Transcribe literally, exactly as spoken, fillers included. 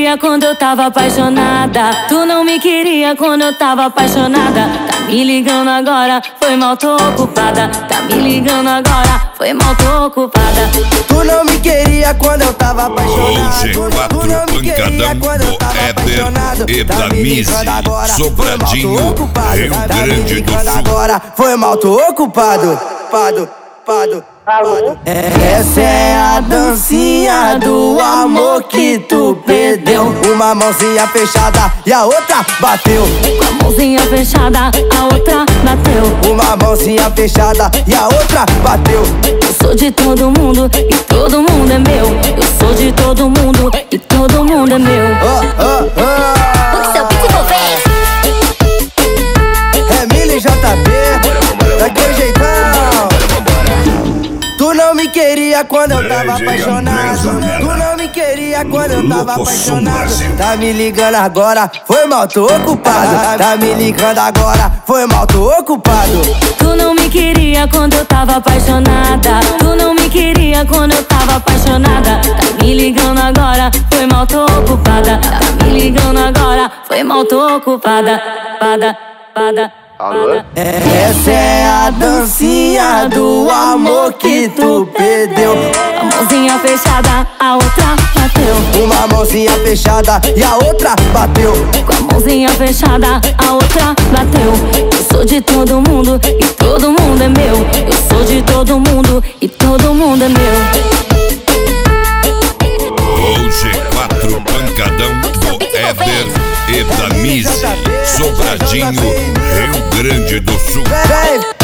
queria quando eu tava apaixonada. Tu não me queria quando eu tava apaixonada. Tá me ligando agora, foi mal, tô ocupada. Tá me ligando agora, foi mal, tô ocupada. Tu não me queria quando eu tava apaixonado. G quatro pancadão do Éder e da Mizzy, Sobradinho, Rio Grande do Sul. Agora foi mal, tô ocupado. Pado, pado. Essa é a dancinha do amor que tu perdeu. Uma mãozinha fechada e a outra bateu. Com a mãozinha fechada, a outra bateu. Uma mãozinha fechada e a outra bateu. Eu sou de todo mundo e todo mundo é meu. Eu sou de todo mundo e todo mundo é meu. Oh, oh, oh. O que seu pico fez? É Mili J B, daquele jeitão. Tu não me queria quando eu tava apaixonado. Tu não me queria quando eu tava apaixonado. Tá me ligando agora, foi mal, tô ocupado. Tá me ligando agora, foi mal, tô ocupado. Tu não me queria quando eu tava apaixonada. Tu não me queria quando eu tava apaixonada. Tá me ligando agora, foi mal, tô ocupada. Tá me ligando agora, foi mal, tô ocupada. Pada, pada. Essa é a dancinha do amor que tu perdeu. A mãozinha fechada, a outra bateu. Uma mãozinha fechada e a outra bateu. Com a mãozinha fechada, a outra bateu. Eu sou de todo mundo e todo mundo é meu. Eu sou de todo mundo e todo mundo é meu. O G quatro pancadão do Éder e da Mizzy, Sobradinho, Rio Grande do Sul. Vem,